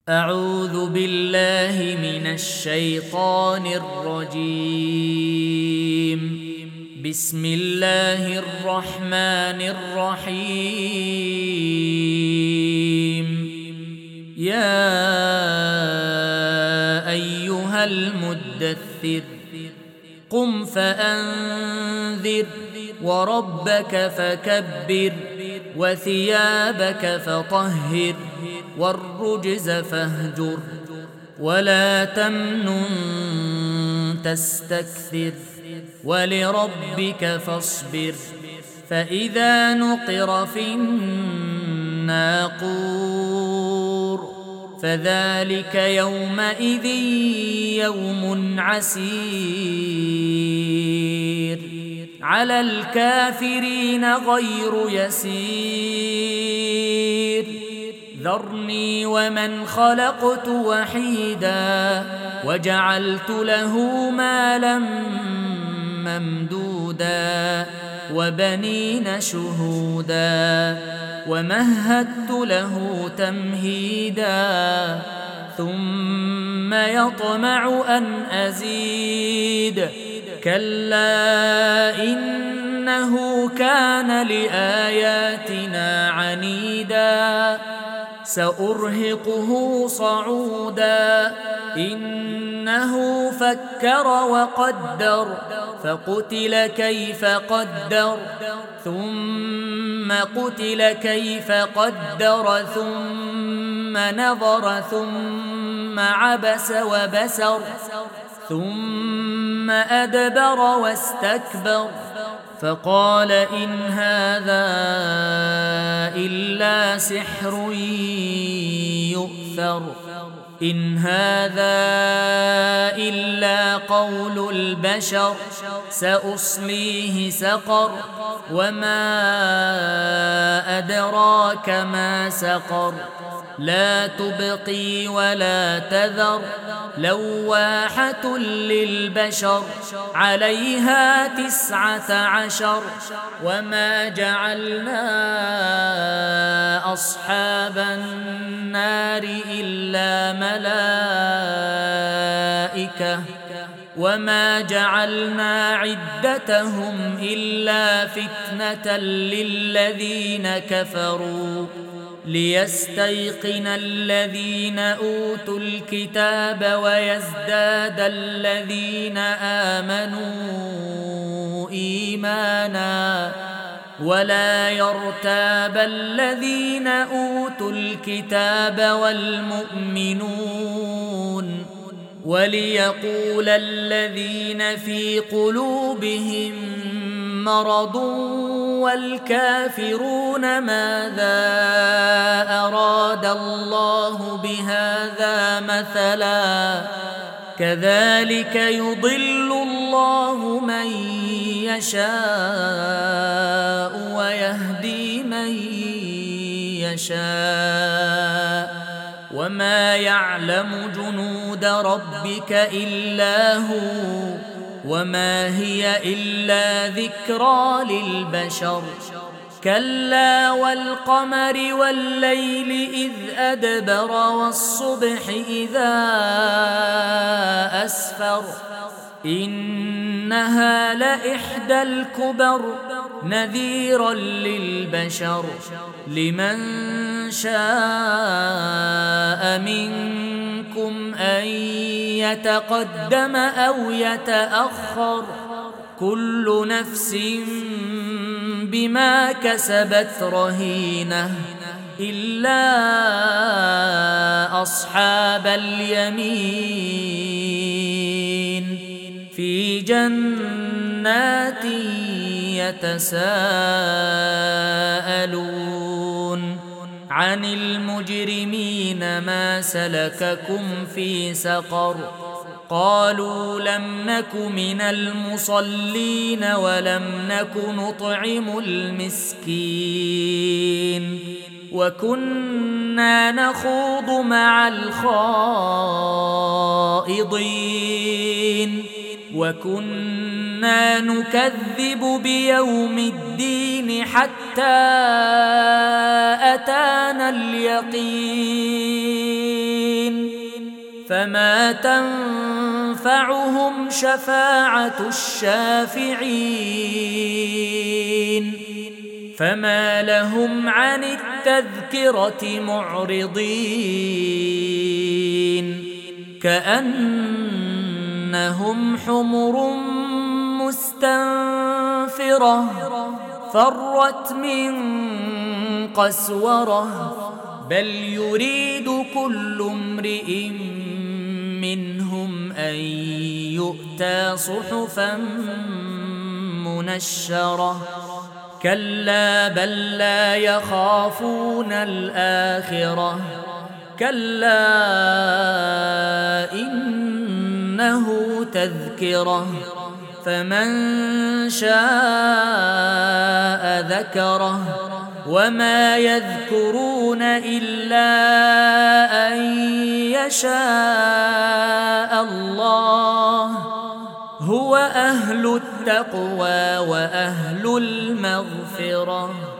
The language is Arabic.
أعوذ بالله من الشيطان الرجيم. بسم الله الرحمن الرحيم. يا أيها المدثر قم فأنذر وربك فكبر وثيابك فطهر والرجز فاهجر ولا تمنن تستكثر ولربك فاصبر. فإذا نقر في الناقور فذلك يومئذ يوم عسير على الكافرين غير يسير. ذرني ومن خلقت وحيدا وجعلت له مالا ممدودا وبنين شهودا ومهدت له تمهيدا ثم يطمع أن أزيد. كلا إنه كان لآياتنا عنيدا سأرهقه صعودا. إنه فكر وقدر فقتل كيف قدر ثم قتل كيف قدر ثم نظر ثم عبس وبسر ثم أدبر واستكبر فقال إن هذا إلا سحر يؤثر. إن هذا إلا قول البشر سأصليه سقر وما أدراك ما سقر. لا تبقي ولا تذر لواحة للبشر عليها 19. وما جعلنا أصحاب النار إلا ملائكة وما جعلنا عدتهم إلا فتنة للذين كفروا ليستيقن الذين أوتوا الكتاب ويزداد الذين آمنوا إيمانا ولا يرتاب الذين أوتوا الكتاب والمؤمنون وليقول الذين في قلوبهم مرض والكافرون ماذا أراد الله بهذا مثلا. كذلك يضل الله من يشاء ويهدي من يشاء وما يعلم جنود ربك إلا هو وما هي إلا ذكرى للبشر. كلا والقمر والليل إذ أدبر والصبح إذا أسفر. إنها لإحدى الكبر نذيرا للبشر لمن شاء منكم أن يتقدم أو يتأخر. كل نفس بما كسبت رهينة إلا أصحاب اليمين في جنات يتساءلون عن المجرمين ما سلككم في سقر. قالوا لم نك من المصلين ولم نك نطعم المسكين وكنا نخوض مع الخائضين وكنا نكذب بيوم الدين حتى أتانا اليقين فما تنفعهم شفاعة الشافعين فما لهم عن التذكرة معرضين كأنهم حمر مستنفرة فرت من قسورة بل يريد كل امرئ منهم أن يؤتى صحفا منشرة كلا بل لا يخافون الآخرة كلا إنه تذكرة فمن شاء ذكره وما يذكرون إلا أن يشاء الله هو أهل التقوى وأهل المغفرة